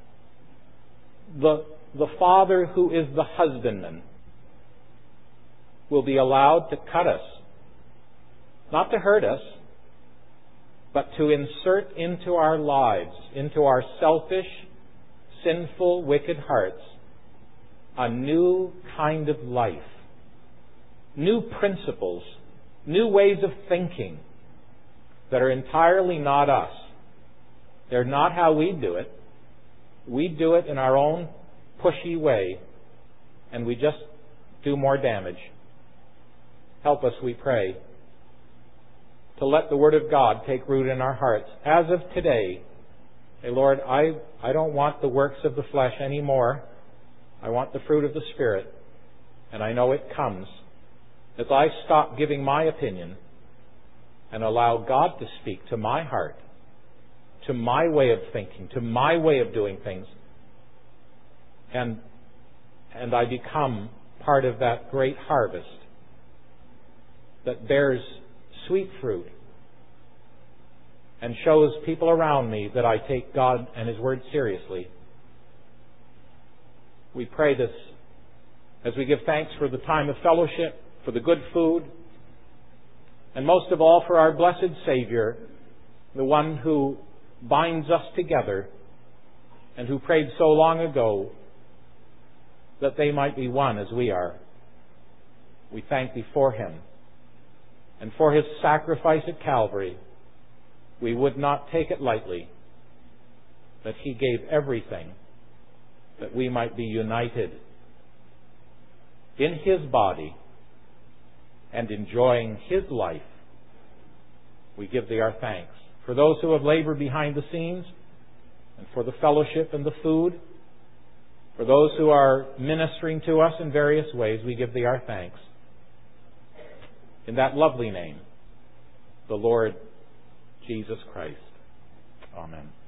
the, the Father who is the husbandman will be allowed to cut us, not to hurt us, but to insert into our lives, into our selfish, sinful, wicked hearts, a new kind of life, new principles, new ways of thinking that are entirely not us. They're not how we do it. We do it in our own pushy way, and we just do more damage. Help us, we pray, to let the Word of God take root in our hearts. As of today, say, Lord, I, I don't want the works of the flesh anymore. I want the fruit of the Spirit. And I know it comes as I stop giving my opinion and allow God to speak to my heart, to my way of thinking, to my way of doing things. And, and I become part of that great harvest that bears sweet fruit and shows people around me that I take God and His Word seriously. We pray this as we give thanks for the time of fellowship, for the good food, and most of all for our blessed Savior, the one who binds us together and who prayed so long ago that they might be one as we are. We thank Thee for Him and for His sacrifice at Calvary. We would not take it lightly that He gave everything that we might be united in His body and enjoying His life. We give Thee our thanks. For those who have labored behind the scenes, and for the fellowship and the food, for those who are ministering to us in various ways, we give Thee our thanks. In that lovely name, the Lord Jesus Christ. Amen.